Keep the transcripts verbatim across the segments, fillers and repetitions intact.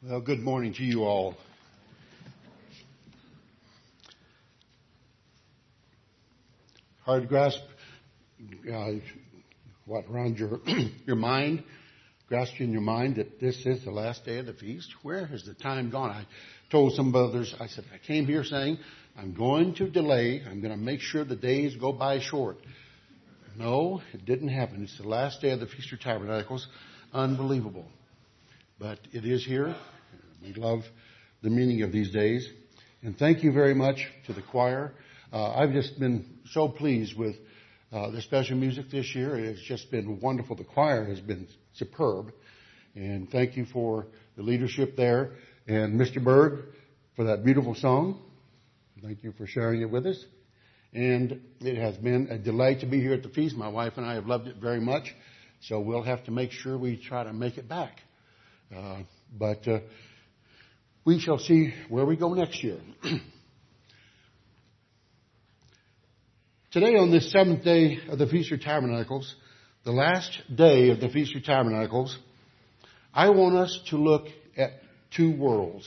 Well, good morning to you all. Hard to grasp uh, what around your your mind, grasp in your mind that this is the last day of the feast. Where has the time gone? I told some others, I said, I came here saying, I'm going to delay. I'm going to make sure the days go by short. No, it didn't happen. It's the last day of the Feast of Tabernacles. Unbelievable. But it is here. We love the meaning of these days. And thank you very much to the choir. Uh, I've just been so pleased with uh, the special music this year. It's just been wonderful. The choir has been superb. And thank you for the leadership there. And Mister Berg for that beautiful song. Thank you for sharing it with us. And it has been a delight to be here at the feast. My wife and I have loved it very much. So we'll have to make sure we try to make it back. Uh, but uh, we shall see where we go next year. Today on this seventh day of the Feast of Tabernacles, the last day of the Feast of Tabernacles, I want us to look at two worlds.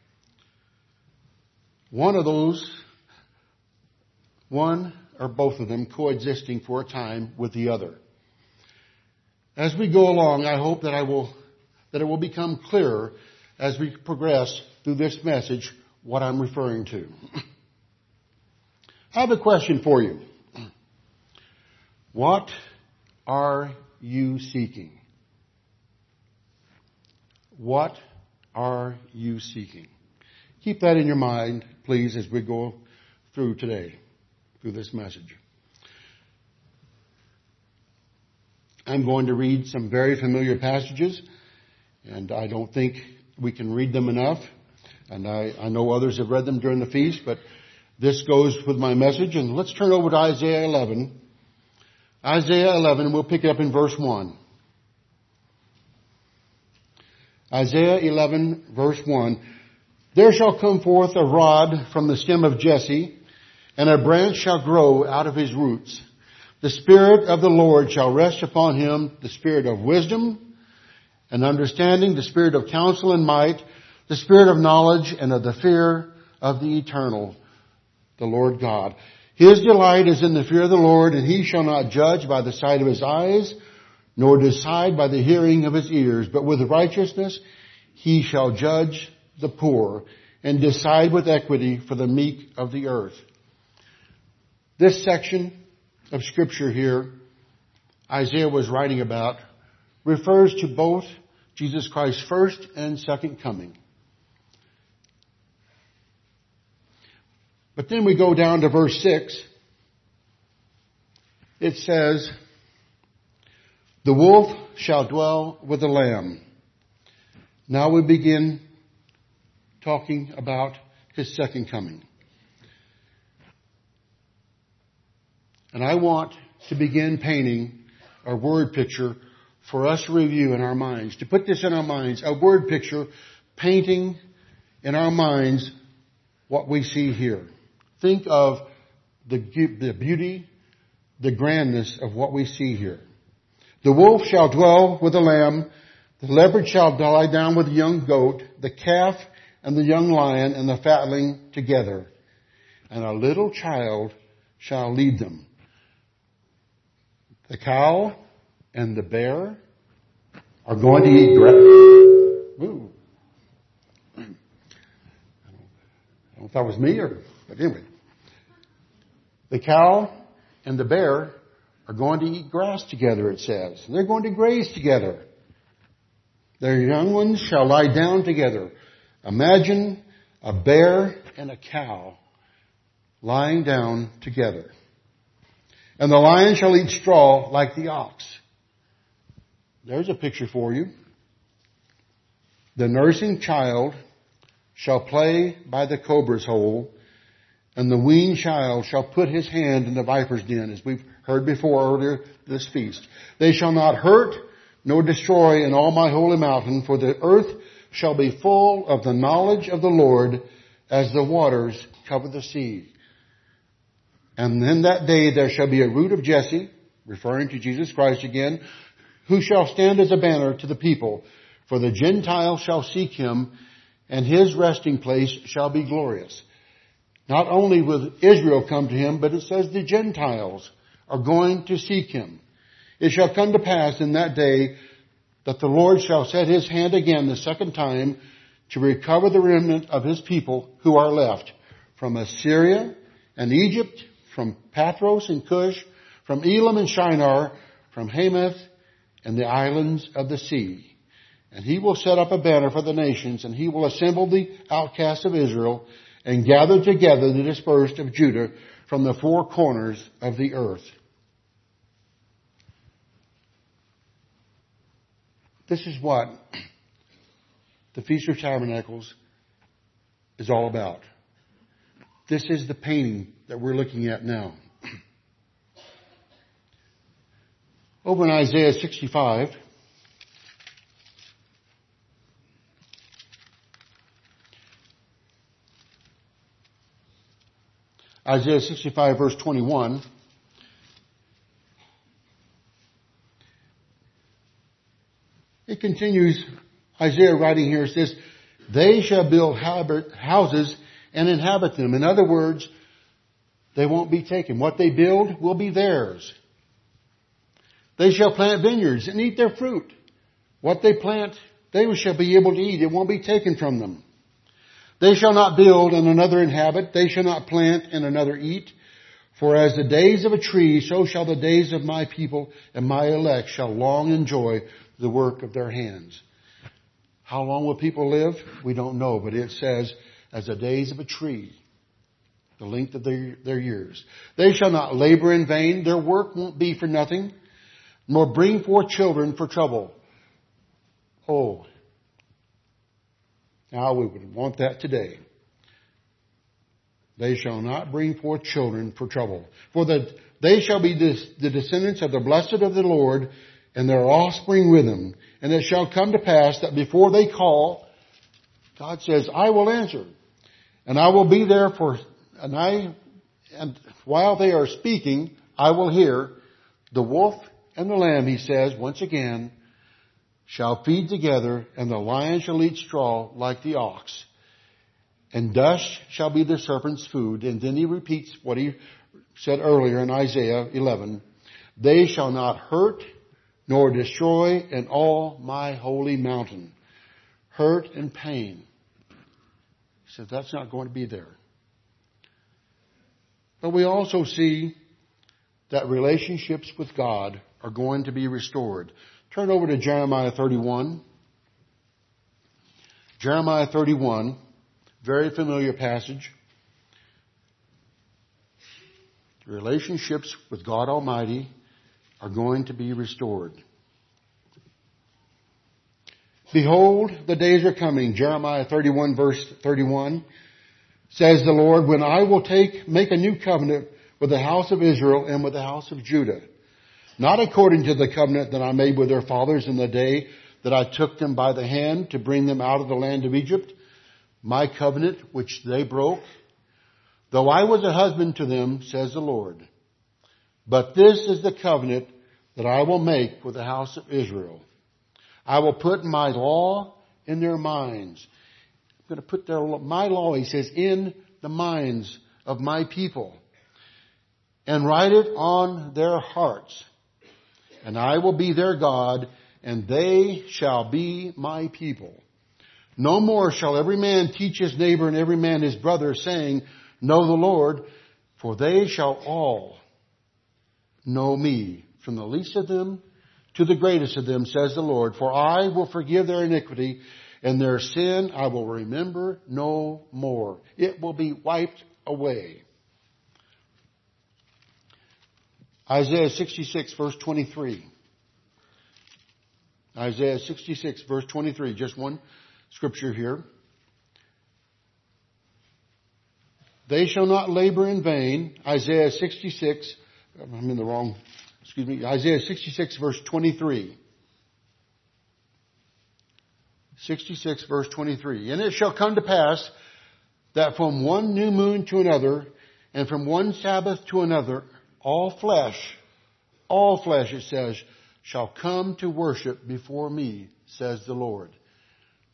One of those, one or both of them coexisting for a time with the other. As we go along, I hope that I will, that it will become clearer as we progress through this message what I'm referring to. I have a question for you. What are you seeking? What are you seeking? Keep that in your mind, please, as we go through today, through this message. I'm going to read some very familiar passages, and I don't think we can read them enough. And I, I know others have read them during the feast, but this goes with my message. And let's turn over to Isaiah eleven. Isaiah eleven, we'll pick it up in verse one. Isaiah eleven, verse one. There shall come forth a rod from the stem of Jesse, and a branch shall grow out of his roots. The Spirit of the Lord shall rest upon him, the Spirit of wisdom and understanding, the Spirit of counsel and might, the Spirit of knowledge and of the fear of the eternal, the Lord God. His delight is in the fear of the Lord, and he shall not judge by the sight of his eyes, nor decide by the hearing of his ears, but with righteousness he shall judge the poor, and decide with equity for the meek of the earth. This section of Scripture here, Isaiah was writing about, refers to both Jesus Christ's first and second coming. But then we go down to verse six. It says, the wolf shall dwell with the lamb. Now we begin talking about his second coming. And I want to begin painting a word picture for us to review in our minds, to put this in our minds, a word picture painting in our minds what we see here. Think of the, the beauty, the grandness of what we see here. The wolf shall dwell with the lamb, the leopard shall lie down with the young goat, the calf and the young lion and the fatling together, and a little child shall lead them. The cow and the bear are going to eat grass. Ooh. I don't know if that was me or, but anyway. The cow and the bear are going to eat grass together, it says. They're going to graze together. Their young ones shall lie down together. Imagine a bear and a cow lying down together. And the lion shall eat straw like the ox. There's a picture for you. The nursing child shall play by the cobra's hole, and the weaned child shall put his hand in the viper's den, as we've heard before earlier this feast. They shall not hurt nor destroy in all my holy mountain, for the earth shall be full of the knowledge of the Lord as the waters cover the sea. And in that day there shall be a root of Jesse, referring to Jesus Christ again, who shall stand as a banner to the people. For the Gentiles shall seek him, and his resting place shall be glorious. Not only will Israel come to him, but it says the Gentiles are going to seek him. It shall come to pass in that day that the Lord shall set his hand again the second time to recover the remnant of his people who are left from Assyria and Egypt, from Pathros and Cush, from Elam and Shinar, from Hamath and the islands of the sea. And he will set up a banner for the nations, and he will assemble the outcasts of Israel and gather together the dispersed of Judah from the four corners of the earth. This is what the Feast of Tabernacles is all about. This is the painting that we're looking at now. Over in Isaiah sixty-five, Isaiah sixty-five verse twenty-one, it continues, Isaiah writing here says, they shall build houses and inhabit them. In other words, they won't be taken. What they build will be theirs. They shall plant vineyards and eat their fruit. What they plant, they shall be able to eat. It won't be taken from them. They shall not build and another inhabit. They shall not plant and another eat. For as the days of a tree, so shall the days of my people and my elect shall long enjoy the work of their hands. How long will people live? We don't know, but it says, as the days of a tree, the length of their, their years. They shall not labor in vain. Their work won't be for nothing, nor bring forth children for trouble. Oh, now we would want that today. They shall not bring forth children for trouble. For the, they shall be this, the descendants of the blessed of the Lord, and their offspring with them. And it shall come to pass that before they call, God says, I will answer. And I will be there for, and I, and while they are speaking, I will hear. The wolf and the lamb, he says, once again, shall feed together, and the lion shall eat straw like the ox. And dust shall be the serpent's food. And then he repeats what he said earlier in Isaiah eleven. They shall not hurt nor destroy in all my holy mountain. Hurt and pain. He said that's not going to be there. But we also see that relationships with God are going to be restored. Turn over to Jeremiah thirty-one. Jeremiah thirty-one, very familiar passage. Relationships with God Almighty are going to be restored. Behold, the days are coming. Jeremiah thirty-one verse thirty-one says the Lord, when I will take, make a new covenant with the house of Israel and with the house of Judah. Not according to the covenant that I made with their fathers in the day that I took them by the hand to bring them out of the land of Egypt, my covenant which they broke, though I was a husband to them, says the Lord. But this is the covenant that I will make with the house of Israel. I will put my law in their minds. I'm going to put their, my law, he says, in the minds of my people, and write it on their hearts. And I will be their God, and they shall be my people. No more shall every man teach his neighbor and every man his brother, saying, know the Lord, for they shall all know me, from the least of them to the greatest of them, says the Lord. For I will forgive their iniquity, and their sin I will remember no more. It will be wiped away. Isaiah sixty-six verse twenty-three. Isaiah sixty-six verse twenty-three. Just one scripture here. They shall not labor in vain. Isaiah sixty-six. I'm in the wrong, excuse me. Isaiah sixty-six verse twenty-three. sixty-six verse twenty-three. And it shall come to pass that from one new moon to another, and from one Sabbath to another, all flesh, all flesh, it says, shall come to worship before me, says the Lord.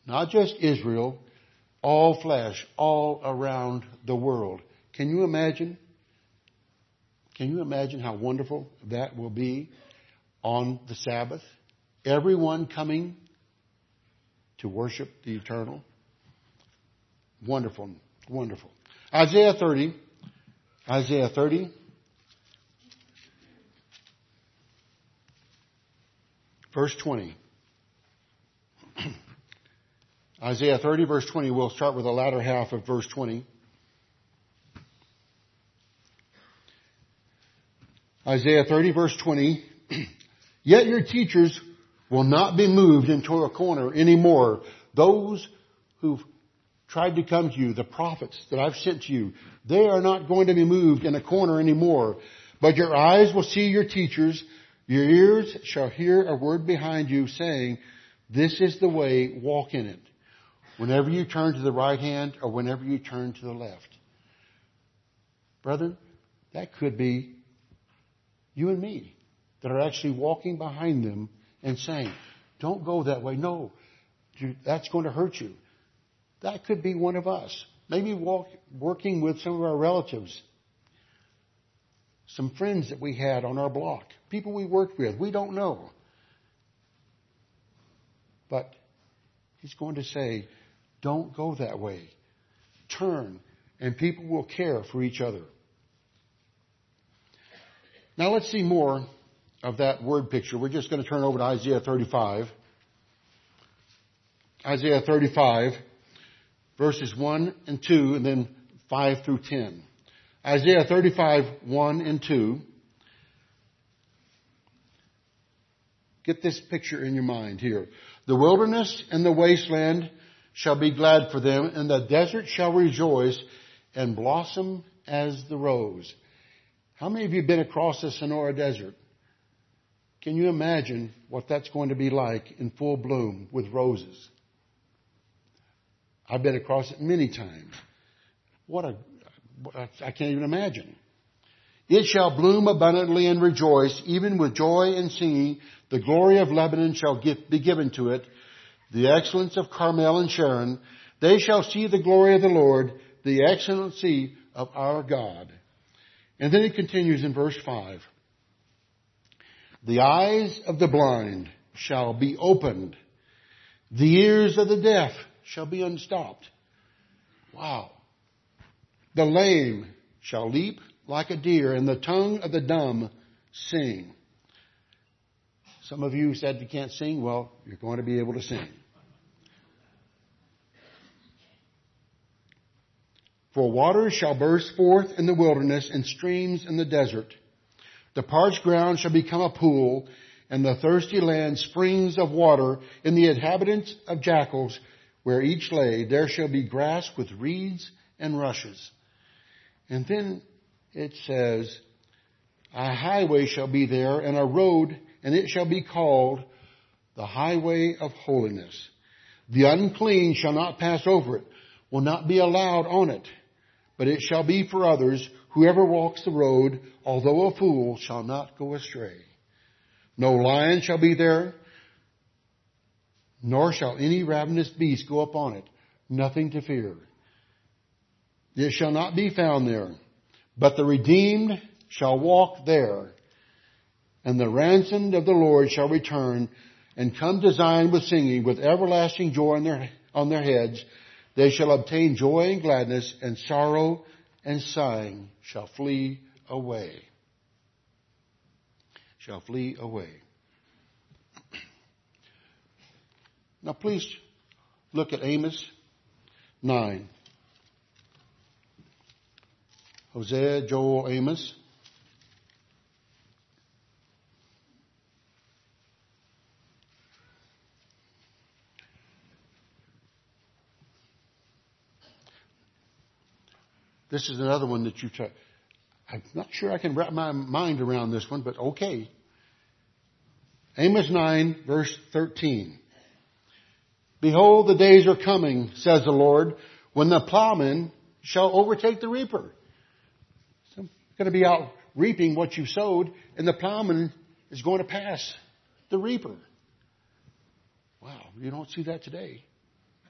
Not just Israel, all flesh, all around the world. Can you imagine? Can you imagine how wonderful that will be on the Sabbath? Everyone coming to worship the eternal. Wonderful, wonderful. Isaiah thirty. Isaiah thirty. Verse twenty. Isaiah thirty, verse twenty. We'll start with the latter half of verse twenty. Isaiah thirty, verse twenty. Yet your teachers will not be moved into a corner anymore. Those who've tried to come to you, the prophets that I've sent to you, they are not going to be moved in a corner anymore. But your eyes will see your teachers. Your ears shall hear a word behind you saying, this is the way, walk in it. Whenever you turn to the right hand or whenever you turn to the left. Brethren, that could be you and me that are actually walking behind them and saying, don't go that way. No, that's going to hurt you. That could be one of us. Maybe walk, working with some of our relatives. Some friends that we had on our block. People we worked with. We don't know. But he's going to say, don't go that way. Turn, and people will care for each other. Now let's see more of that word picture. We're just going to turn over to Isaiah thirty-five. Isaiah thirty-five, verses one and two, and then five through ten. Isaiah thirty-five, one and two. Get this picture in your mind here. The wilderness and the wasteland shall be glad for them, and the desert shall rejoice and blossom as the rose. How many of you have been across the Sonora Desert? Can you imagine what that's going to be like in full bloom with roses? I've been across it many times. What a, I can't even imagine. It shall bloom abundantly and rejoice, even with joy and singing. The glory of Lebanon shall be given to it, the excellence of Carmel and Sharon. They shall see the glory of the Lord, the excellency of our God. And then it continues in verse five. The eyes of the blind shall be opened. The ears of the deaf shall be unstopped. Wow. The lame shall leap like a deer, and the tongue of the dumb sing. Some of you said you can't sing. Well, you're going to be able to sing. For waters shall burst forth in the wilderness and streams in the desert. The parched ground shall become a pool, and the thirsty land springs of water. In the inhabitants of jackals, where each lay, there shall be grass with reeds and rushes. And then it says, a highway shall be there, and a road, and it shall be called the highway of holiness. The unclean shall not pass over it, will not be allowed on it. But it shall be for others. Whoever walks the road, although a fool, shall not go astray. No lion shall be there, nor shall any ravenous beast go upon it. Nothing to fear. It shall not be found there. But the redeemed shall walk there. And the ransomed of the Lord shall return and come to Zion with singing, with everlasting joy on their, on their heads. They shall obtain joy and gladness, and sorrow and sighing shall flee away. Shall flee away. Now please look at Amos nine. Hosea, Joel, Amos. This is another one that you try. I'm not sure I can wrap my mind around this one, but okay. Amos nine, verse thirteen. Behold, the days are coming, says the Lord, when the plowman shall overtake the reaper. So I'm going to be out reaping what you sowed, and the plowman is going to pass the reaper. Wow, you don't see that today.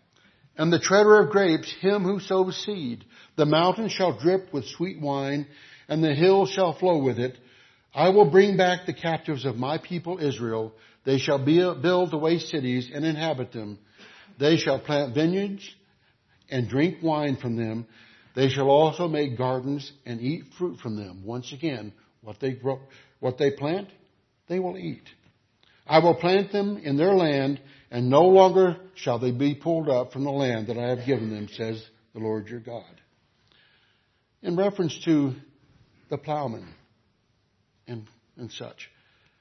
and the treader of grapes him who sows seed. The mountains shall drip with sweet wine, and the hills shall flow with it. I will bring back the captives of my people Israel. They shall build the waste cities and inhabit them. They shall plant vineyards and drink wine from them. They shall also make gardens and eat fruit from them. Once again, what they grow, what they plant, they will eat. I will plant them in their land, and no longer shall they be pulled up from the land that I have given them, says the Lord your God. In reference to the plowman and, and such,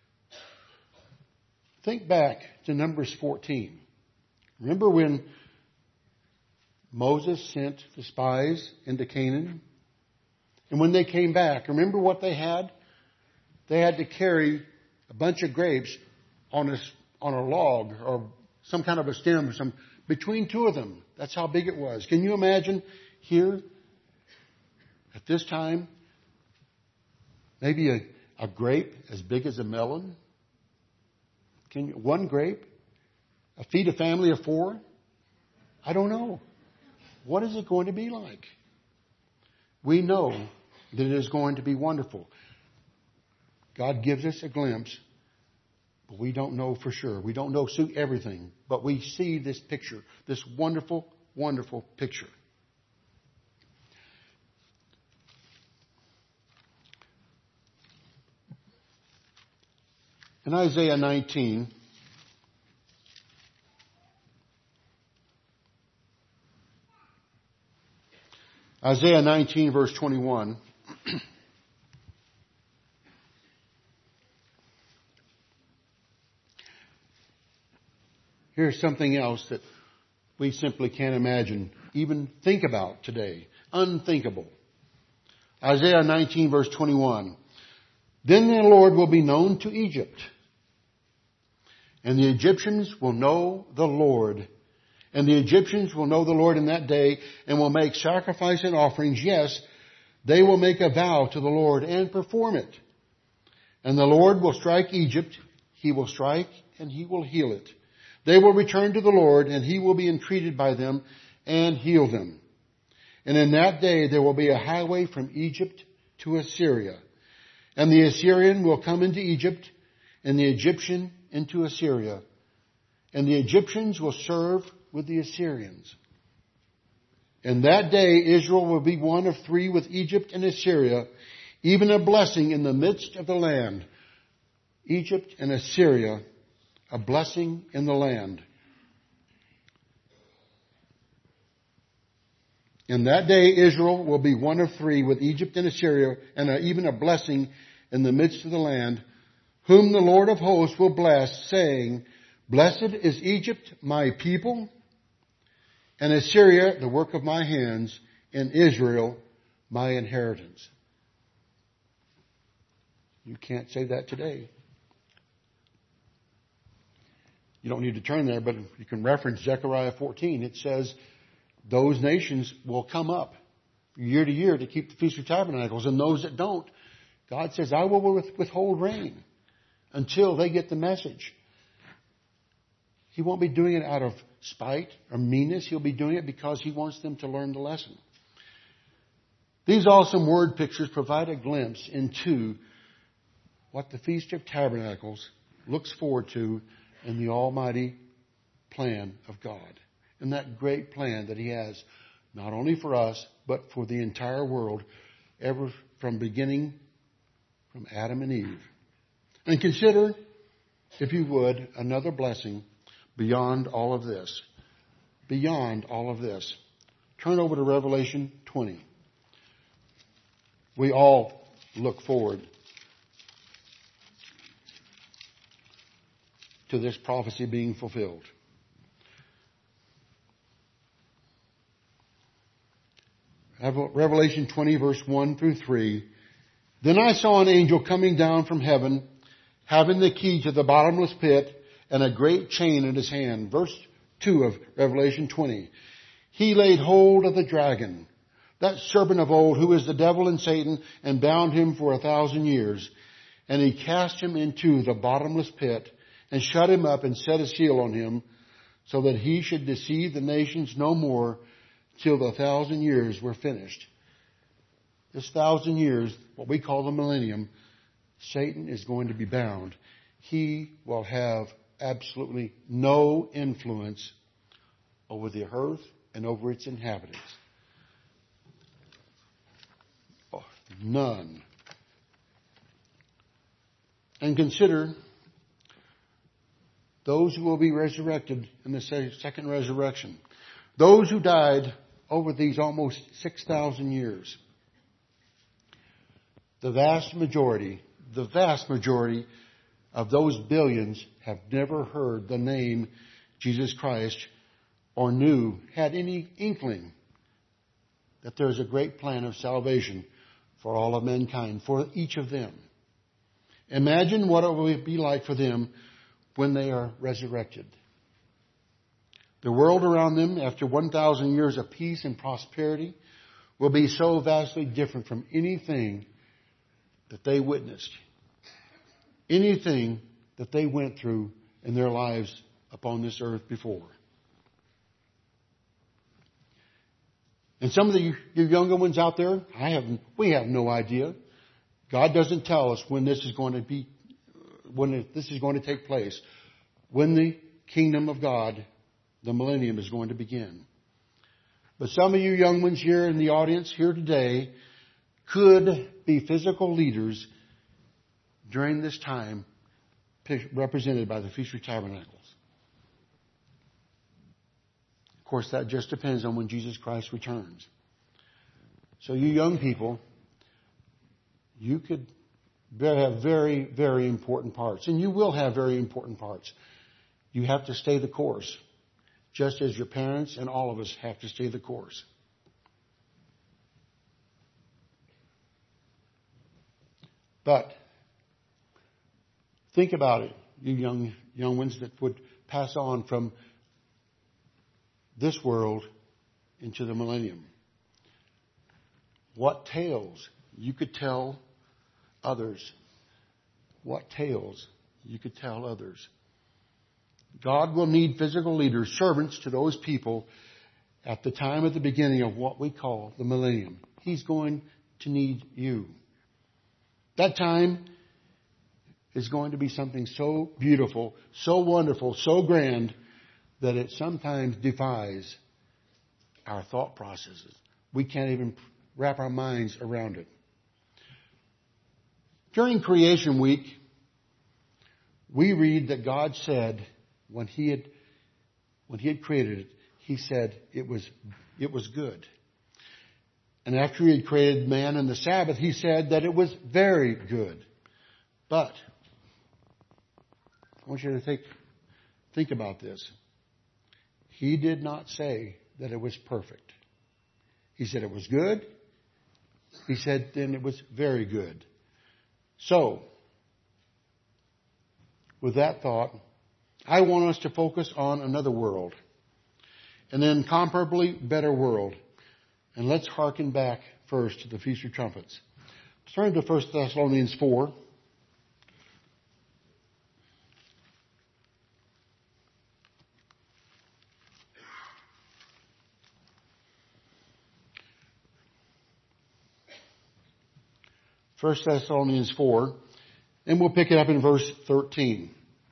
think back to Numbers fourteen. Remember when Moses sent the spies into Canaan? And when they came back, remember what they had? They had to carry a bunch of grapes on a, on a log or some kind of a stem, some between two of them. That's how big it was. Can you imagine here at this time, maybe a, a grape as big as a melon? Can you, one grape? A feed a family of four? I don't know. What is it going to be like? We know that it is going to be wonderful. God gives us a glimpse, but we don't know for sure. We don't know everything, but we see this picture, this wonderful, wonderful picture. In Isaiah nineteen, Isaiah nineteen, verse twenty-one. Here's something else that we simply can't imagine, even think about today. Unthinkable. Isaiah nineteen, verse twenty-one. Then the Lord will be known to Egypt, and the Egyptians will know the Lord. And the Egyptians will know the Lord in that day and will make sacrifice and offerings. Yes, they will make a vow to the Lord and perform it. And the Lord will strike Egypt. He will strike and he will heal it. They will return to the Lord, and he will be entreated by them and heal them. And in that day there will be a highway from Egypt to Assyria. And the Assyrian will come into Egypt, and the Egyptian into Assyria. And the Egyptians will serve with the Assyrians. In that day Israel will be one of three with Egypt and Assyria, even a blessing in the midst of the land. Egypt and Assyria, a blessing in the land. In that day Israel will be one of three with Egypt and Assyria, and a, even a blessing in the midst of the land, whom the Lord of hosts will bless, saying, Blessed is Egypt, my people, and Assyria, the work of my hands, and Israel, my inheritance. You can't say that today. You don't need to turn there, but you can reference Zechariah fourteen. It says those nations will come up year to year to keep the Feast of Tabernacles, and those that don't, God says, I will withhold rain until they get the message. He won't be doing it out of spite or meanness. He'll be doing it because he wants them to learn the lesson. These awesome word pictures provide a glimpse into what the Feast of Tabernacles looks forward to in the almighty plan of God. And that great plan that he has, not only for us, but for the entire world, ever from beginning, from Adam and Eve. And consider, if you would, another blessing beyond all of this. Beyond all of this. Turn over to Revelation twenty. We all look forward to this prophecy being fulfilled. Revelation twenty, verse one through three. Then I saw an angel coming down from heaven, having the key to the bottomless pit and a great chain in his hand. Verse two of Revelation twenty. He laid hold of the dragon, that serpent of old, who is the devil and Satan, and bound him for a thousand years. And he cast him into the bottomless pit, and shut him up, and set a seal on him, so that he should deceive the nations no more till the thousand years were finished. This thousand years, what we call the millennium, Satan is going to be bound. He will have absolutely no influence over the earth and over its inhabitants. Oh, none. And consider those who will be resurrected in the second resurrection. Those who died over these almost six thousand years. The vast majority, the vast majority of those billions have never heard the name Jesus Christ or knew, had any inkling that there's a great plan of salvation for all of mankind, for each of them. Imagine what it will be like for them when they are resurrected. The world around them, after one thousand years of peace and prosperity, will be so vastly different from anything that they witnessed, anything that they went through in their lives upon this earth before. And some of the, you younger ones out there, I have, we have no idea. God doesn't tell us when this is going to be, when this is going to take place, when the kingdom of God, the millennium, is going to begin. But some of you young ones here in the audience here today could be physical leaders during this time represented by the Feast of Tabernacles. Of course, that just depends on when Jesus Christ returns. So you young people, you could have very, very important parts. And you will have very important parts. You have to stay the course. Just as your parents and all of us have to stay the course. But think about it, you young young ones that would pass on from this world into the millennium. What tales you could tell others. What tales you could tell others. God will need physical leaders, servants to those people at the time of the beginning of what we call the millennium. He's going to need you. That time is going to be something so beautiful, so wonderful, so grand that it sometimes defies our thought processes. We can't even wrap our minds around it. During Creation Week, we read that God said, when He had when He had created it, He said it was it was good. And after He had created man and the Sabbath, He said that it was very good. But I want you to think think about this. He did not say that it was perfect. He said it was good. He said then it was very good. So, with that thought, I want us to focus on another world. An incomparably better world. And let's hearken back first to the Feast of Trumpets. Turn to First Thessalonians four. First Thessalonians four, and we'll pick it up in verse thirteen.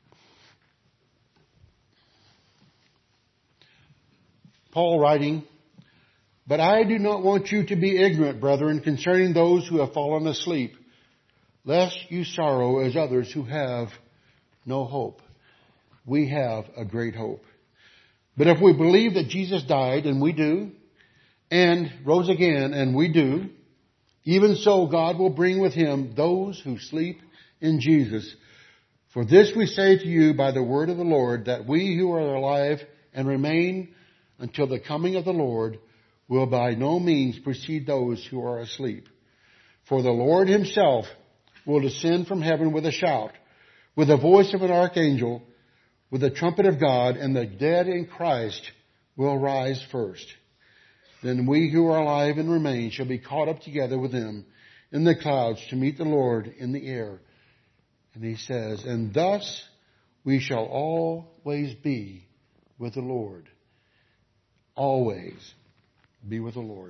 Paul writing, "But I do not want you to be ignorant, brethren, concerning those who have fallen asleep, lest you sorrow as others who have no hope." We have a great hope. But if we believe that Jesus died, and we do, and rose again, and we do, even so God will bring with Him those who sleep in Jesus. For this we say to you by the word of the Lord, that we who are alive and remain until the coming of the Lord will by no means precede those who are asleep. For the Lord Himself will descend from heaven with a shout, with the voice of an archangel, with the trumpet of God, and the dead in Christ will rise first. Then we who are alive and remain shall be caught up together with them in the clouds to meet the Lord in the air. And he says, and thus we shall always be with the Lord. Always be with the Lord.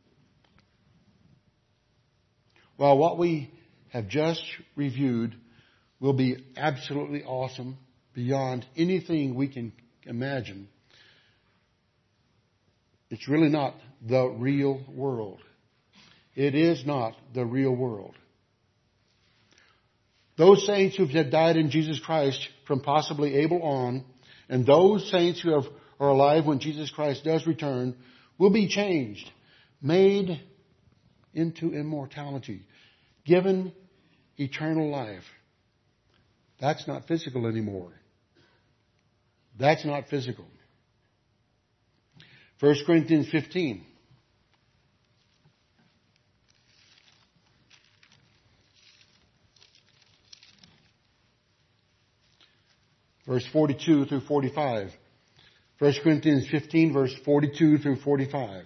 Well, what we have just reviewed will be absolutely awesome beyond anything we can imagine. It's really not the real world. It is not the real world. Those saints who have died in Jesus Christ from possibly Abel on, and those saints who have, are alive when Jesus Christ does return, will be changed, made into immortality, given eternal life. That's not physical anymore. That's not physical. First Corinthians fifteen. Verse forty-two through forty-five. First Corinthians fifteen, verse forty-two through forty-five.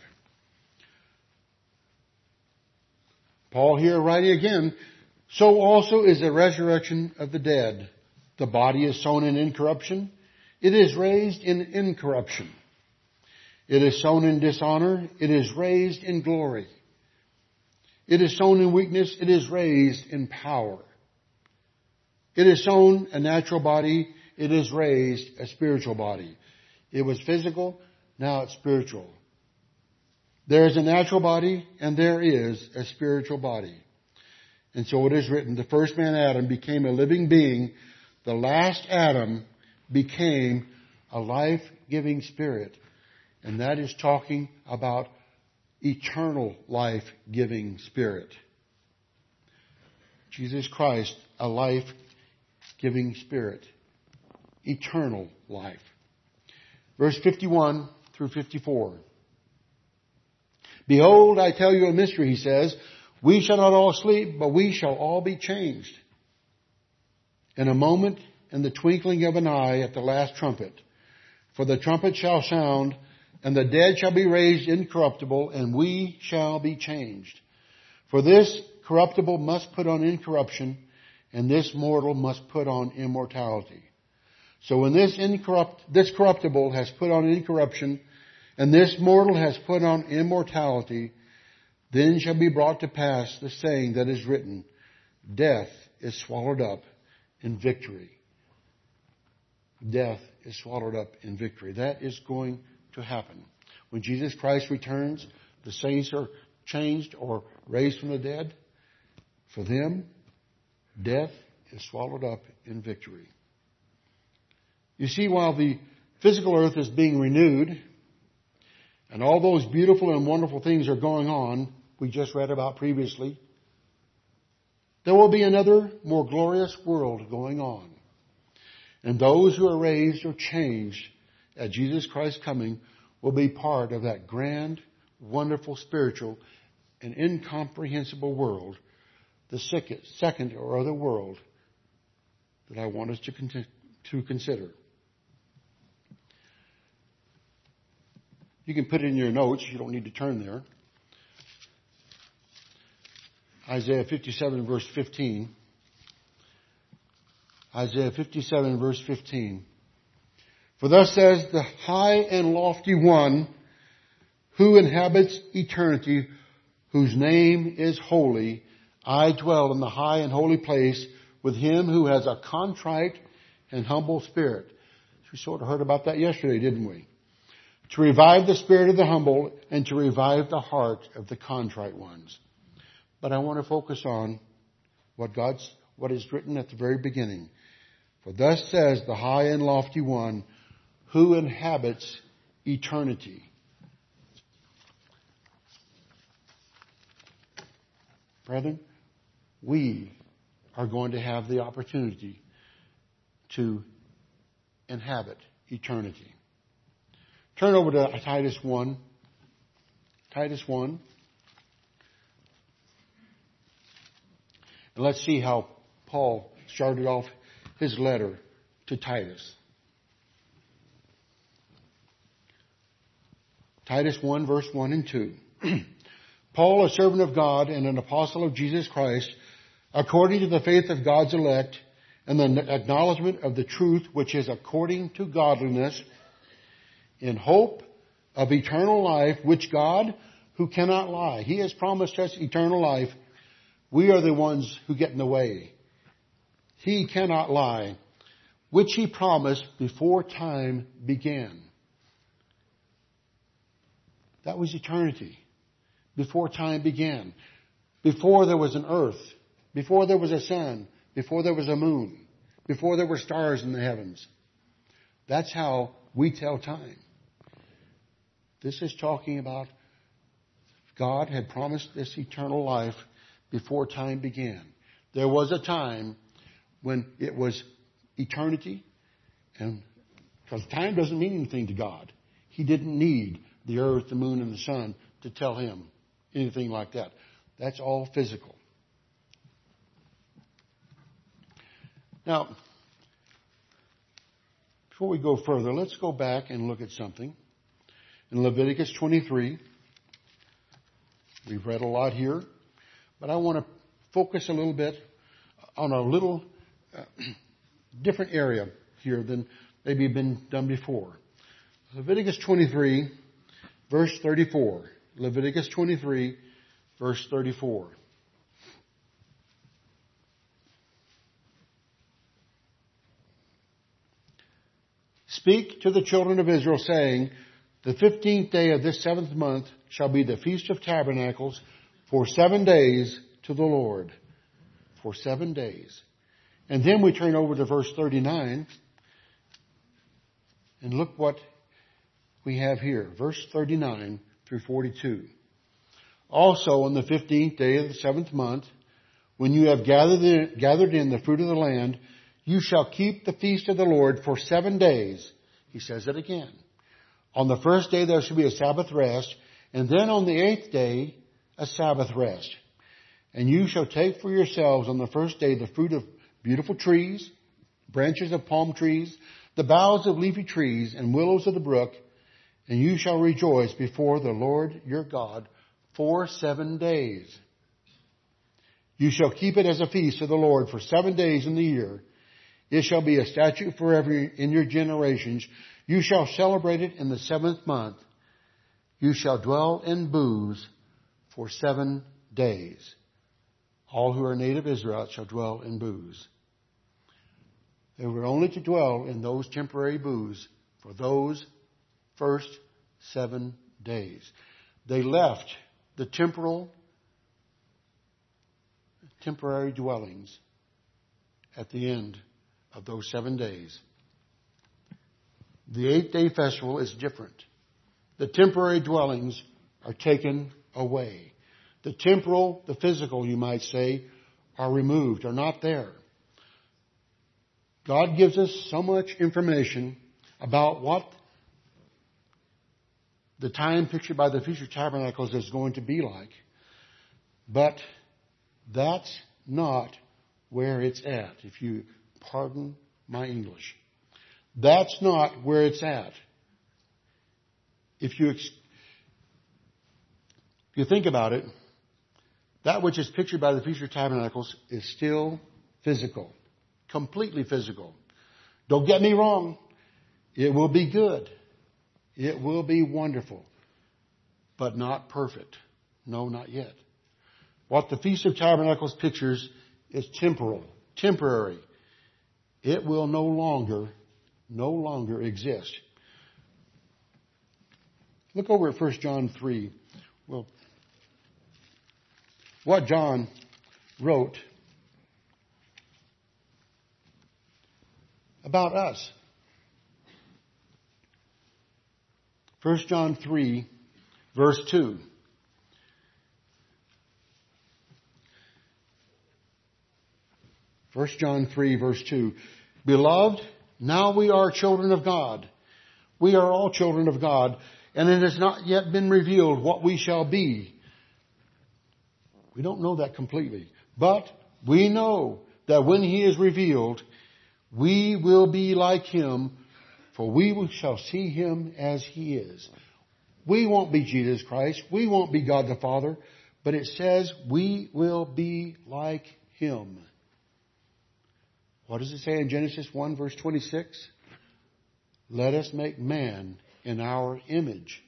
Paul here writing again, so also is the resurrection of the dead. The body is sown in incorruption. It is raised in incorruption. It is sown in dishonor. It is raised in glory. It is sown in weakness. It is raised in power. It is sown a natural body. It is raised a spiritual body. It was physical. Now it's spiritual. There is a natural body and there is a spiritual body. And so it is written, the first man Adam became a living being. The last Adam became a life-giving spirit. And that is talking about eternal life-giving spirit. Jesus Christ, a life-giving spirit. Eternal life. Verse fifty-one through fifty-four. Behold, I tell you a mystery, he says. We shall not all sleep, but we shall all be changed. In a moment, in the twinkling of an eye, at the last trumpet. For the trumpet shall sound, and the dead shall be raised incorruptible, and we shall be changed. For this corruptible must put on incorruption, and this mortal must put on immortality. So when this incorrupt, this corruptible has put on incorruption, and this mortal has put on immortality, then shall be brought to pass the saying that is written, death is swallowed up in victory. Death is swallowed up in victory. That is going to happen. When Jesus Christ returns, the saints are changed or raised from the dead. For them, death is swallowed up in victory. You see, while the physical earth is being renewed, and all those beautiful and wonderful things are going on, we just read about previously, there will be another more glorious world going on. And those who are raised or changed at Jesus Christ's coming will be part of that grand, wonderful, spiritual, and incomprehensible world, the second or other world that I want us to, con- to consider. You can put it in your notes. You don't need to turn there. Isaiah fifty-seven, verse fifteen. Isaiah fifty-seven, verse fifteen. For thus says the high and lofty one who inhabits eternity, whose name is holy. I dwell in the high and holy place with him who has a contrite and humble spirit. We sort of heard about that yesterday, didn't we? To revive the spirit of the humble and to revive the heart of the contrite ones. But I want to focus on what God's, what is written at the very beginning. For thus says the high and lofty one who inhabits eternity. Brethren, we are going to have the opportunity to inhabit eternity. Turn over to Titus one. Titus one. And let's see how Paul started off his letter to Titus. Titus one, verse one and two. Paul, a servant of God and an apostle of Jesus Christ, according to the faith of God's elect and the acknowledgement of the truth which is according to godliness, in hope of eternal life, which God, who cannot lie, He has promised us eternal life. We are the ones who get in the way. He cannot lie, which He promised before time began. That was eternity. Before time began. Before there was an earth. Before there was a sun. Before there was a moon. Before there were stars in the heavens. That's how we tell time. This is talking about God had promised this eternal life before time began. There was a time when it was eternity, and because time doesn't mean anything to God. He didn't need the earth, the moon, and the sun to tell Him anything like that. That's all physical. Now, before we go further, let's go back and look at something. In Leviticus twenty-three, we've read a lot here, but I want to focus a little bit on a little uh, different area here than maybe been done before. Leviticus twenty-three, verse thirty-four. Leviticus twenty-three, verse thirty-four. Speak to the children of Israel, saying, the fifteenth day of this seventh month shall be the Feast of Tabernacles for seven days to the Lord. For seven days. And then we turn over to verse thirty-nine. And look what we have here. Verse thirty-nine through forty-two. Also on the fifteenth day of the seventh month, when you have gathered in, gathered in the fruit of the land, you shall keep the feast of the Lord for seven days. He says it again. On the first day there shall be a Sabbath rest, and then on the eighth day a Sabbath rest. And you shall take for yourselves on the first day the fruit of beautiful trees, branches of palm trees, the boughs of leafy trees, and willows of the brook, and you shall rejoice before the Lord your God for seven days. You shall keep it as a feast of the Lord for seven days in the year. It shall be a statute forever in your generations. You shall celebrate it in the seventh month. You shall dwell in booths for seven days. All who are native Israelites shall dwell in booths. They were only to dwell in those temporary booths for those first seven days. They left the temporal, temporary dwellings at the end of those seven days. The eight-day festival is different. The temporary dwellings are taken away. The temporal, the physical, you might say, are removed, are not there. God gives us so much information about what the time pictured by the Feast of Tabernacles is going to be like. But that's not where it's at, if you pardon my English. That's not where it's at. If you, if you think about it, that which is pictured by the Feast of Tabernacles is still physical. Completely physical. Don't get me wrong. It will be good. It will be wonderful. But not perfect. No, not yet. What the Feast of Tabernacles pictures is temporal. Temporary. It will no longer, no longer exist. Look over at First John three. Well, what John wrote about us. First John three, verse two. First John three, verse two. Beloved, now we are children of God. We are all children of God, and it has not yet been revealed what we shall be. We don't know that completely. But we know that when He is revealed, we will be like Him, for we shall see Him as He is. We won't be Jesus Christ. We won't be God the Father. But it says we will be like Him. What does it say in Genesis one, verse twenty-six? Let us make man in our image.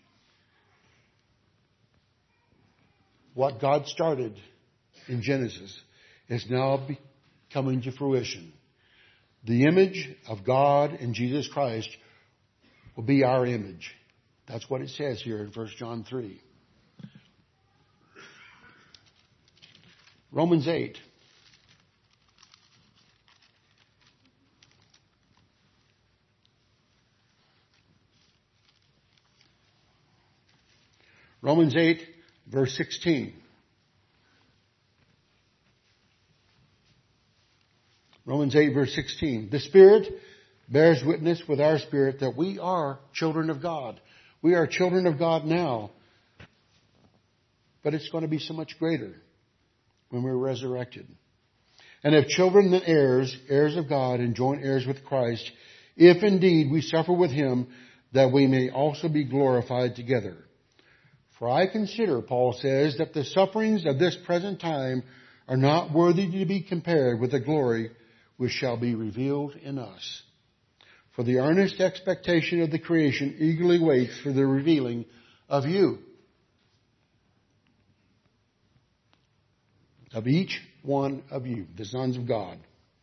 What God started in Genesis is now coming to fruition. The image of God in Jesus Christ will be our image. That's what it says here in First John three. Romans eight. Romans eight, verse sixteen. Romans eight, verse sixteen. The Spirit bears witness with our spirit that we are children of God. We are children of God now. But it's going to be so much greater when we're resurrected. And if children, then heirs, heirs of God, and joint heirs with Christ, if indeed we suffer with Him, that we may also be glorified together. For I consider, Paul says, that the sufferings of this present time are not worthy to be compared with the glory which shall be revealed in us. For the earnest expectation of the creation eagerly waits for the revealing of you. Of each one of you, the sons of God.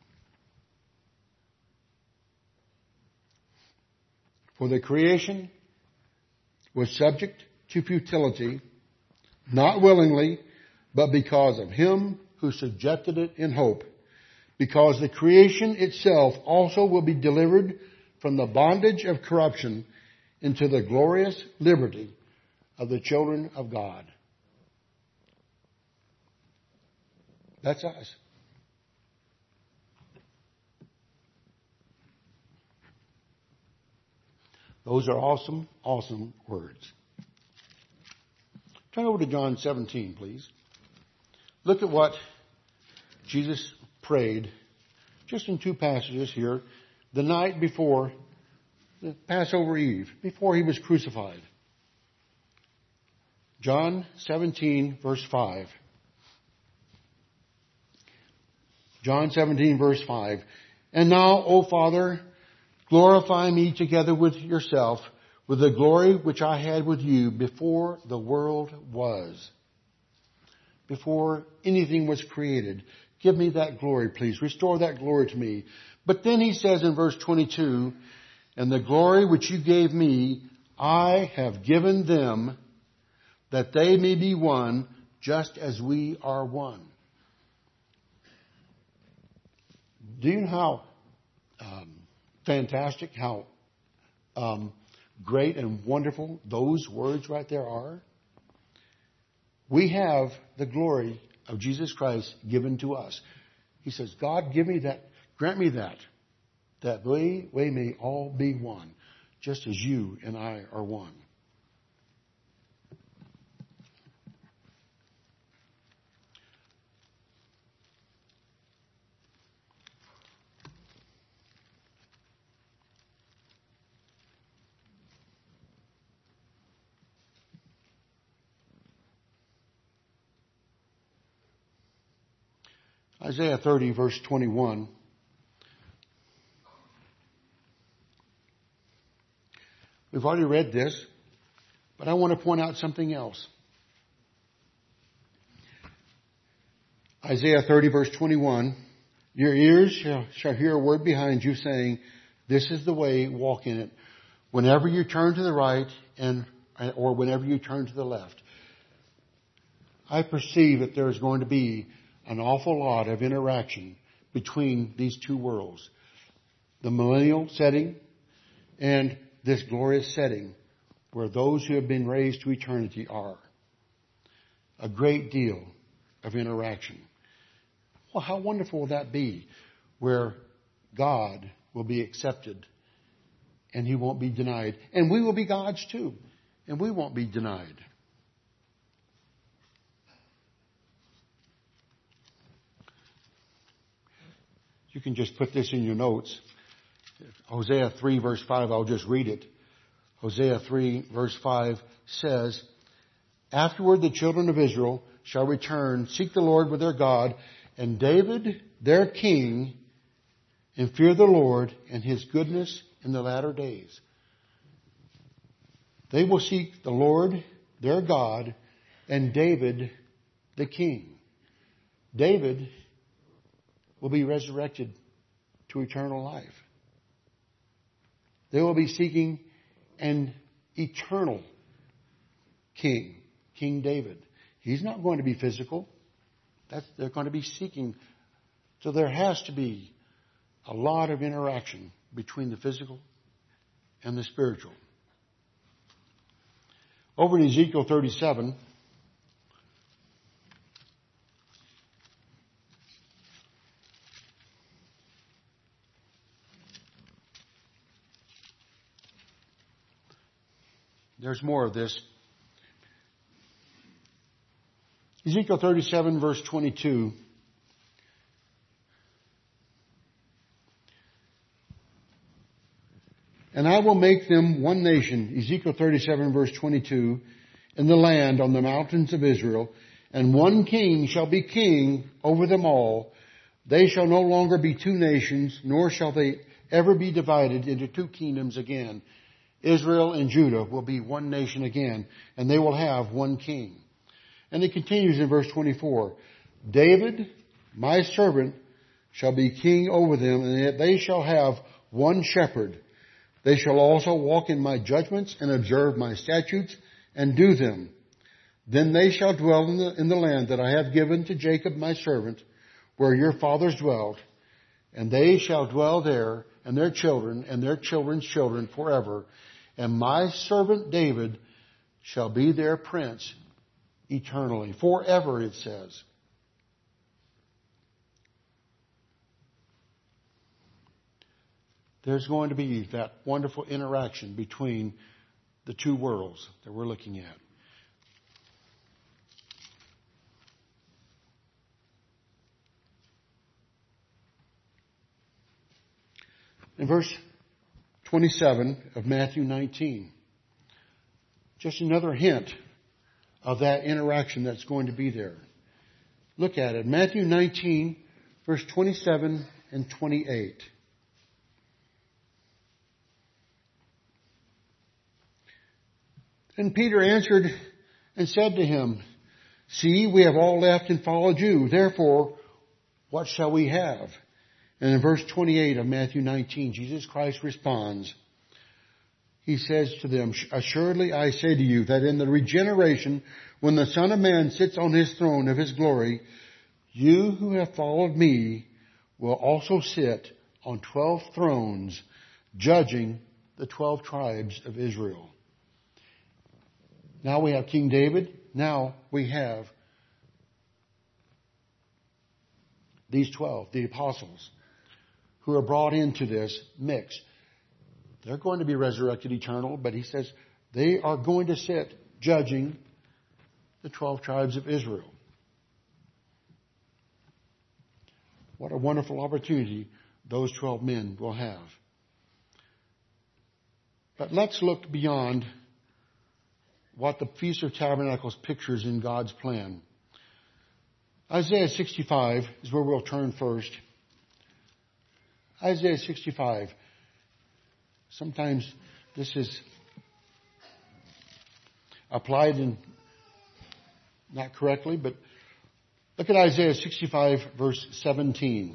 For the creation was subject to futility, not willingly, but because of Him who subjected it in hope. Because the creation itself also will be delivered from the bondage of corruption into the glorious liberty of the children of God. That's us. Those are awesome, awesome words. Turn over to John seventeen, please. Look at what Jesus prayed just in two passages here the night before the Passover Eve, before He was crucified. John seventeen, verse five. John seventeen, verse five. And now, O Father, glorify me together with yourself, with the glory which I had with you before the world was. Before anything was created. Give me that glory, please. Restore that glory to me. But then He says in verse twenty-two, and the glory which you gave me, I have given them, that they may be one, just as we are one. Do you know how um, fantastic, how um, great and wonderful those words right there are? We have the glory of Jesus Christ given to us. He says, God, give me that, grant me that, that we, we may all be one, just as you and I are one. Isaiah thirty, verse twenty-one. We've already read this, but I want to point out something else. Isaiah thirty, verse twenty-one. Your ears shall, shall hear a word behind you saying, this is the way, walk in it. Whenever you turn to the right and or whenever you turn to the left. I perceive that there is going to be an awful lot of interaction between these two worlds. The millennial setting and this glorious setting where those who have been raised to eternity are. A great deal of interaction. Well, how wonderful will that be? Where God will be accepted and He won't be denied. And we will be God's too. And we won't be denied. You can just put this in your notes. Hosea three verse five, I'll just read it. Hosea three verse five says, afterward the children of Israel shall return, seek the Lord with their God, and David their king, and fear the Lord and His goodness in the latter days. They will seek the Lord, their God, and David, the king. David will be resurrected to eternal life. They will be seeking an eternal king, King David. He's not going to be physical. That's, they're going to be seeking. So there has to be a lot of interaction between the physical and the spiritual. Over in Ezekiel thirty-seven, there's more of this. Ezekiel thirty-seven, verse twenty-two. And I will make them one nation, Ezekiel thirty-seven, verse twenty-two, in the land on the mountains of Israel, and one king shall be king over them all. They shall no longer be two nations, nor shall they ever be divided into two kingdoms again. Israel and Judah will be one nation again, and they will have one king. And it continues in verse twenty-four. David, my servant, shall be king over them, and they shall have one shepherd. They shall also walk in my judgments and observe my statutes and do them. Then they shall dwell in the, in the land that I have given to Jacob my servant, where your fathers dwelt, and they shall dwell there, and their children and their children's children forever. And my servant David shall be their prince eternally. Forever, it says. There's going to be that wonderful interaction between the two worlds that we're looking at. In verse twenty-seven of Matthew nineteen, just another hint of that interaction that's going to be there. Look at it. Matthew nineteen, verse twenty-seven and twenty-eight. And Peter answered and said to him, See, we have all left and followed you. Therefore, what shall we have? And in verse twenty-eight of Matthew nineteen, Jesus Christ responds. He says to them, Assuredly I say to you that in the regeneration, when the Son of Man sits on his throne of his glory, you who have followed me will also sit on twelve thrones, judging the twelve tribes of Israel. Now we have King David. Now we have these twelve, the apostles, who are brought into this mix. They're going to be resurrected eternal, but he says they are going to sit judging the twelve tribes of Israel. What a wonderful opportunity those twelve men will have. But let's look beyond what the Feast of Tabernacles pictures in God's plan. Isaiah sixty-five is where we'll turn first. Isaiah sixty-five. Sometimes this is applied in not correctly, but look at Isaiah sixty-five, verse seventeen.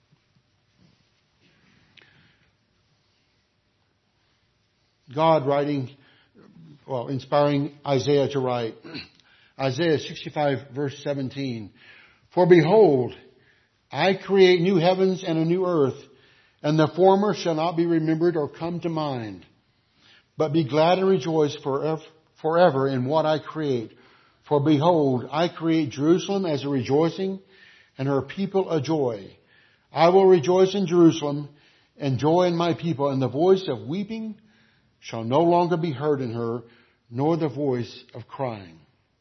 God writing, well, inspiring Isaiah to write. Isaiah sixty-five, verse seventeen. For behold, I create new heavens and a new earth, and the former shall not be remembered or come to mind. But be glad and rejoice forever, forever in what I create. For behold, I create Jerusalem as a rejoicing, and her people a joy. I will rejoice in Jerusalem, and joy in my people, and the voice of weeping shall no longer be heard in her, nor the voice of crying.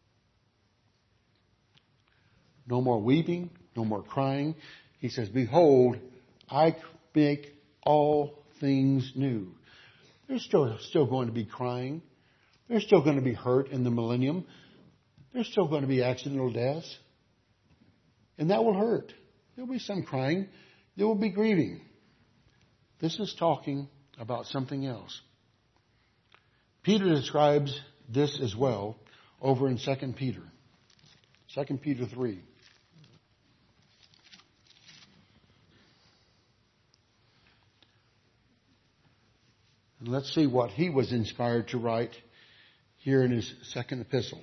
No more weeping, no more crying. He says, behold, I make all things new. There's still, still going to be crying. There's still going to be hurt in the millennium. There's still going to be accidental deaths. And that will hurt. There will be some crying. There will be grieving. This is talking about something else. Peter describes this as well over in Second Peter. Second Peter three. And let's see what he was inspired to write here in his second epistle.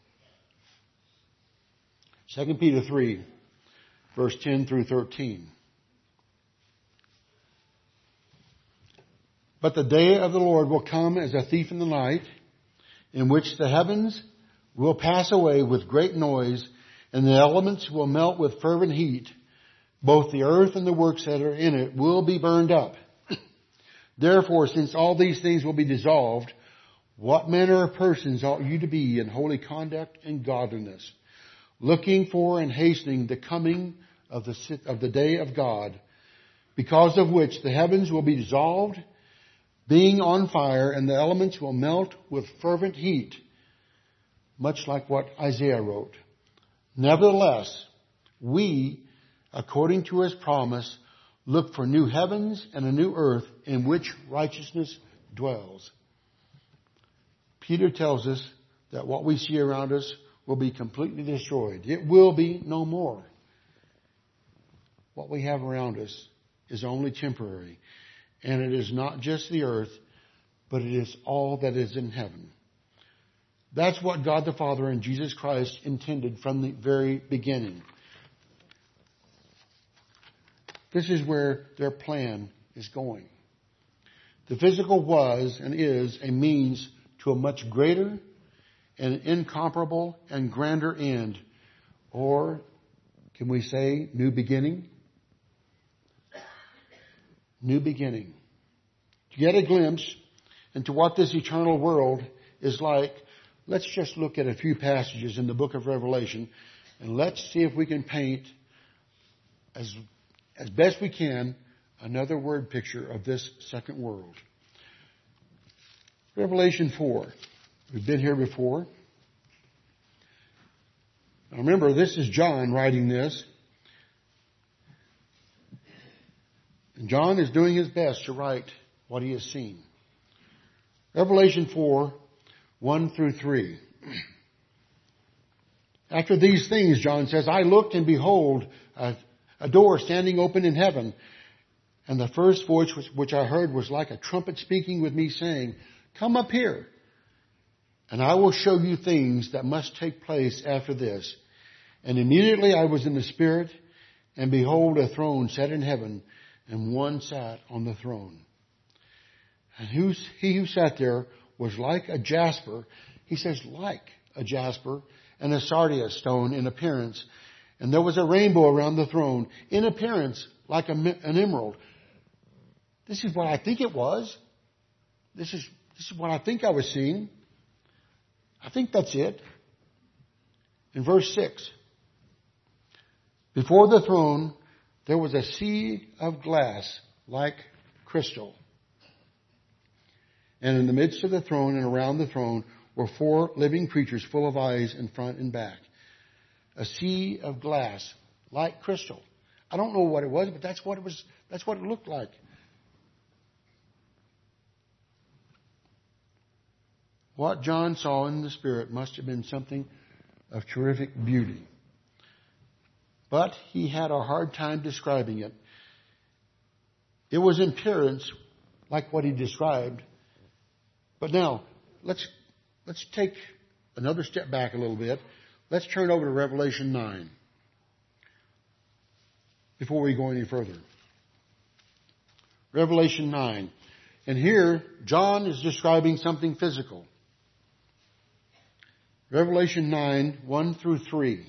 Second Peter three, verse ten through thirteen. But the day of the Lord will come as a thief in the night, in which the heavens will pass away with great noise, and the elements will melt with fervent heat. Both the earth and the works that are in it will be burned up. Therefore, since all these things will be dissolved, what manner of persons ought you to be in holy conduct and godliness, looking for and hastening the coming of the, of the day of God, because of which the heavens will be dissolved, being on fire, and the elements will melt with fervent heat, much like what Isaiah wrote. Nevertheless, we, according to his promise, look for new heavens and a new earth in which righteousness dwells. Peter tells us that what we see around us will be completely destroyed. It will be no more. What we have around us is only temporary. And it is not just the earth, but it is all that is in heaven. That's what God the Father and Jesus Christ intended from the very beginning. This is where their plan is going. The physical was and is a means to a much greater and incomparable and grander end. Or, can we say, new beginning? New beginning. To get a glimpse into what this eternal world is like, let's just look at a few passages in the book of Revelation, and let's see if we can paint, as, as best we can, another word picture of this second world. Revelation four. We've been here before. Now remember, this is John writing this. And John is doing his best to write what he has seen. Revelation four, one through three. After these things, John says, I looked and behold, a, a door standing open in heaven. And the first voice which, which I heard was like a trumpet speaking with me, saying, Come up here, and I will show you things that must take place after this. And immediately I was in the Spirit, and behold, a throne set in heaven, and one sat on the throne. And who's, he who sat there was like a jasper. He says like a jasper and a sardius stone in appearance. And there was a rainbow around the throne, in appearance like a, an emerald. This is what I think it was. This is, this is what I think I was seeing. I think that's it. In verse six. Before the throne, there was a sea of glass like crystal. And in the midst of the throne and around the throne were four living creatures full of eyes in front and back. A sea of glass like crystal. I don't know what it was, but that's what it was. That's what it looked like. What John saw in the Spirit must have been something of terrific beauty. But he had a hard time describing it. It was in appearance like what he described. But now, let's let's take another step back a little bit. Let's turn over to Revelation nine before we go any further. Revelation nine. And here, John is describing something physical. Revelation nine, one through three.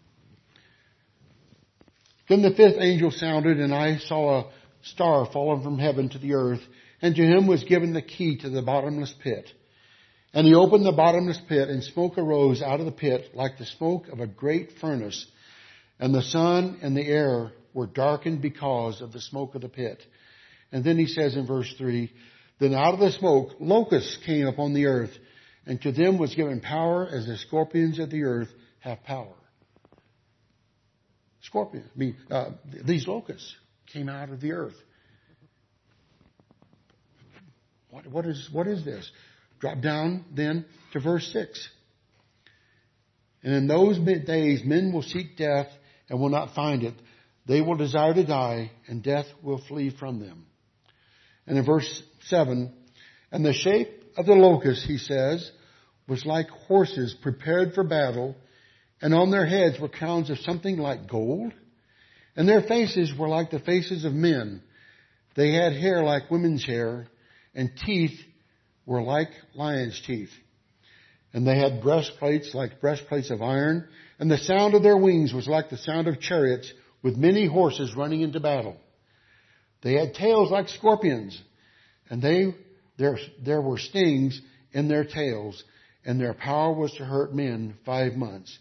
Then the fifth angel sounded, and I saw a star fallen from heaven to the earth, and to him was given the key to the bottomless pit. And he opened the bottomless pit, and smoke arose out of the pit like the smoke of a great furnace. And the sun and the air were darkened because of the smoke of the pit. And then he says in verse three, Then out of the smoke locusts came upon the earth, and to them was given power as the scorpions of the earth have power. Scorpions, I mean, uh, these locusts came out of the earth. What, what is what is this? Drop down then to verse six. And in those days men will seek death and will not find it. They will desire to die, and death will flee from them. And in verse seven, and the shape of the locust, he says, was like horses prepared for battle, and on their heads were crowns of something like gold, and their faces were like the faces of men. They had hair like women's hair, and teeth were like lions' teeth. And they had breastplates like breastplates of iron, and the sound of their wings was like the sound of chariots with many horses running into battle. They had tails like scorpions, and they there, there were stings in their tails, and their power was to hurt men five months.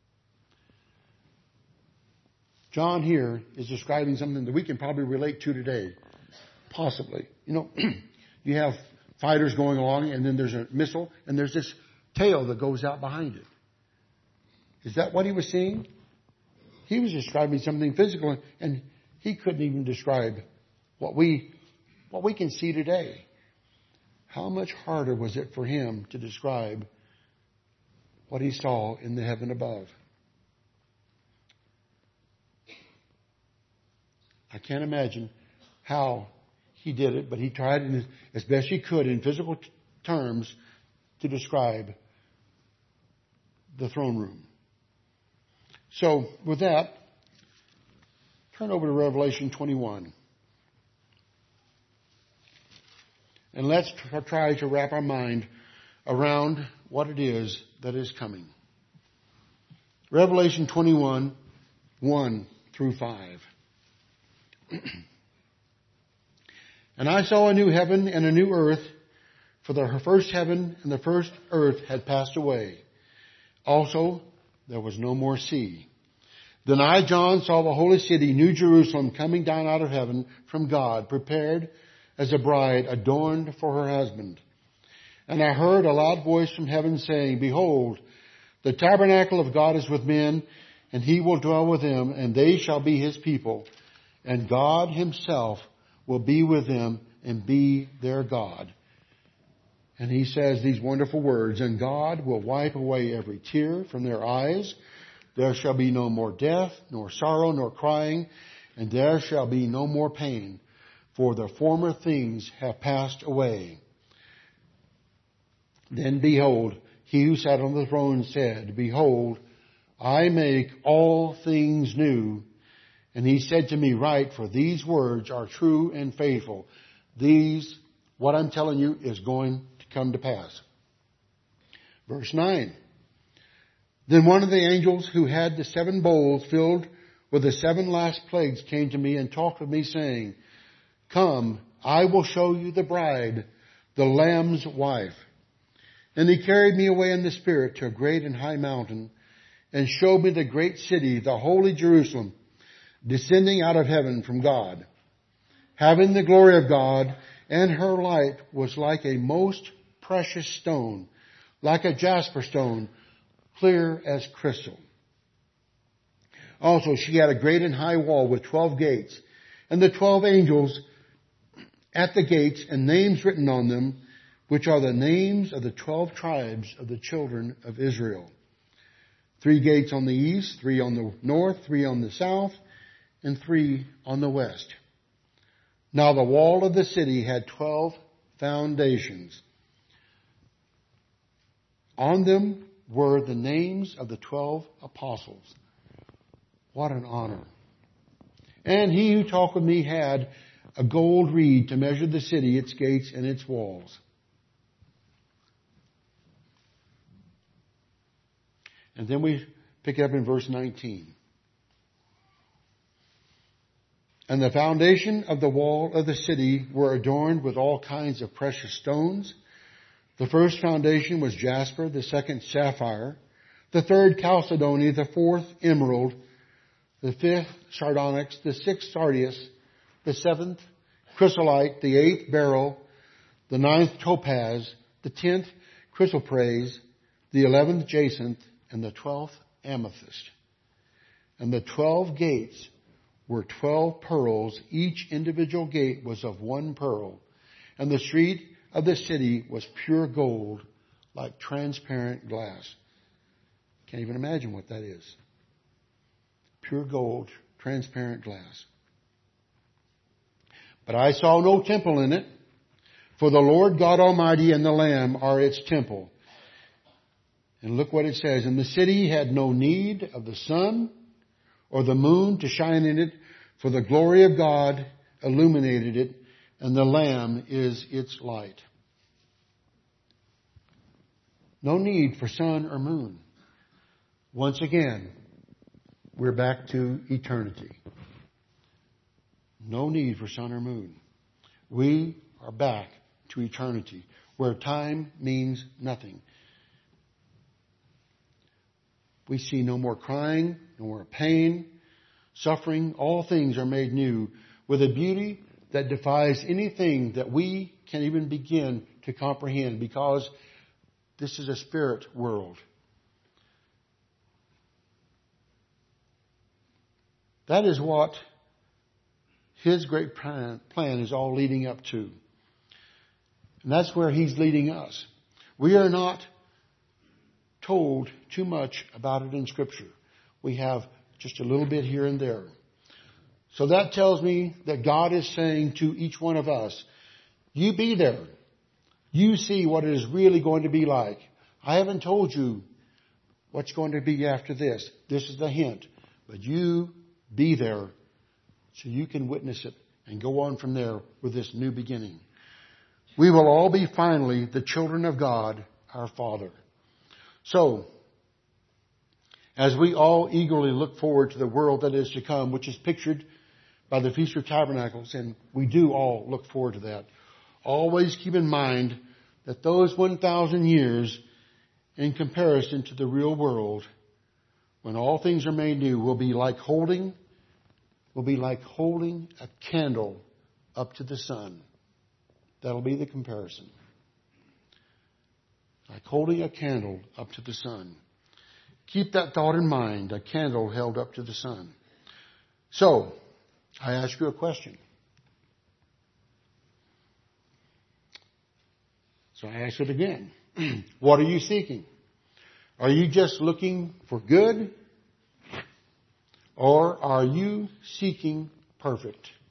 John here is describing something that we can probably relate to today. Possibly. You know, you have fighters going along, and then there's a missile, and there's this tail that goes out behind it. Is that what he was seeing? He was describing something physical, and he couldn't even describe what we what we can see today. How much harder was it for him to describe what he saw in the heaven above? I can't imagine how he did it, but he tried in, as best he could in physical t- terms to describe the throne room. So, with that, turn over to Revelation twenty-one. And let's try to wrap our mind around what it is that is coming. Revelation twenty-one, one through five. And I saw a new heaven and a new earth, for the first heaven and the first earth had passed away. Also, there was no more sea. Then I, John, saw the holy city, New Jerusalem, coming down out of heaven from God, prepared as a bride adorned for her husband. And I heard a loud voice from heaven saying, Behold, the tabernacle of God is with men, and he will dwell with them, and they shall be his people. And God himself will be with them and be their God. And he says these wonderful words, And God will wipe away every tear from their eyes. There shall be no more death, nor sorrow, nor crying, and there shall be no more pain, for the former things have passed away. Then behold, he who sat on the throne said, Behold, I make all things new. And he said to me, Write, for these words are true and faithful. These, what I'm telling you, is going to come to pass. Verse nine. Then one of the angels who had the seven bowls filled with the seven last plagues came to me and talked with me, saying, Come, I will show you the bride, the Lamb's wife. And he carried me away in the Spirit to a great and high mountain, and showed me the great city, the holy Jerusalem, descending out of heaven from God, having the glory of God, and her light was like a most precious stone, like a jasper stone, clear as crystal. Also, she had a great and high wall with twelve gates, and the twelve angels at the gates, and names written on them, which are the names of the twelve tribes of the children of Israel. Three gates on the east, three on the north, three on the south, and three on the west. Now the wall of the city had twelve foundations. On them were the names of the twelve apostles. What an honor. And he who talked with me had a gold reed to measure the city, its gates, and its walls. And then we pick up in verse nineteen. And the foundation of the wall of the city were adorned with all kinds of precious stones. The first foundation was jasper, the second sapphire, the third chalcedony, the fourth emerald, the fifth sardonyx, the sixth sardius, the seventh chrysolite, the eighth beryl, the ninth topaz, the tenth chrysoprase, the eleventh jacinth, and the twelfth amethyst. And the twelve gates were twelve pearls. Each individual gate was of one pearl. And the street of the city was pure gold, like transparent glass. Can't even imagine what that is. Pure gold, transparent glass. But I saw no temple in it, for the Lord God Almighty and the Lamb are its temple. And look what it says. And the city had no need of the sun or the moon to shine in it, for the glory of God illuminated it, and the Lamb is its light. No need for sun or moon. Once again, we're back to eternity. No need for sun or moon. We are back to eternity, where time means nothing. We see no more crying, no more pain, suffering. All things are made new with a beauty that defies anything that we can even begin to comprehend, because this is a spirit world. That is what His great plan, plan is all leading up to. And that's where He's leading us. We are not told too much about it in Scripture. We have just a little bit here and there. So that tells me that God is saying to each one of us, you be there. You see what it is really going to be like. I haven't told you what's going to be after this. This is the hint. But you be there so you can witness it and go on from there with this new beginning. We will all be finally the children of God, our Father. So, as we all eagerly look forward to the world that is to come, which is pictured by the Feast of Tabernacles, and we do all look forward to that, always keep in mind that those one thousand years in comparison to the real world, when all things are made new, will be like holding, will be like holding a candle up to the sun. That'll be the comparison. Like holding a candle up to the sun. Keep that thought in mind, a candle held up to the sun. So, I ask you a question. So I ask it again. What are you seeking? Are you just looking for good? Or are you seeking perfect?